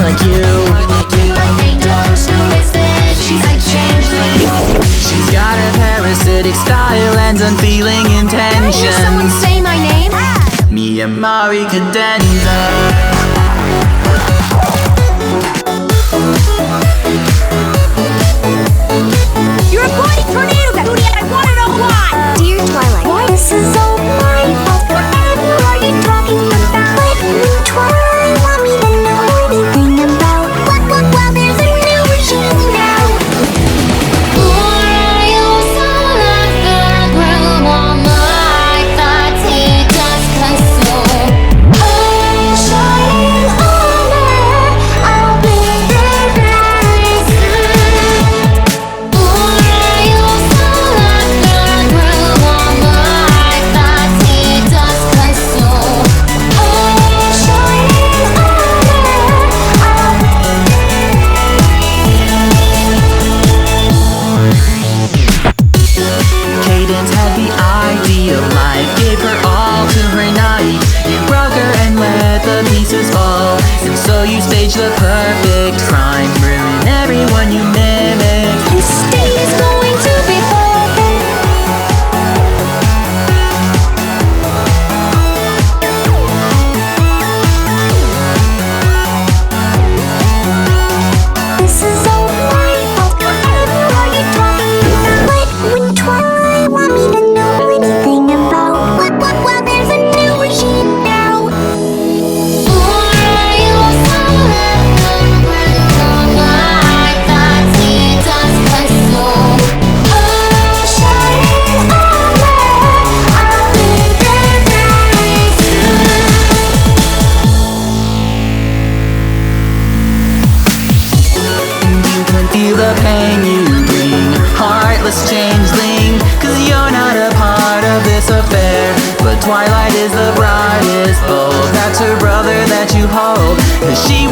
like you. Like angels, who is this? She's like changeling. She's got a parasitic style and unfeeling Can someone intentions. say my name? Mia Mari Cadenza. You're a bloody tornado, Booty, and I wanna know why! Dear Twilight, why this is all my fault? Whatever are you talking about? Let me try, want me to know anything about well, there's a new regime now. Cadence had the ideal life, gave her all to her night. You broke her and let the pieces fall, and so you staged the perfect crime, ruin everyone you mimic. This day is going to be fun. This is all my fault. Whatever are you talking about? Let me try, want me to know anything about well, there's a new regime now. You can feel the pain you bring, heartless changeling, 'cause you're not a part of this affair. But Twilight is the brightest bulb, that's her brother that you hold, 'cause she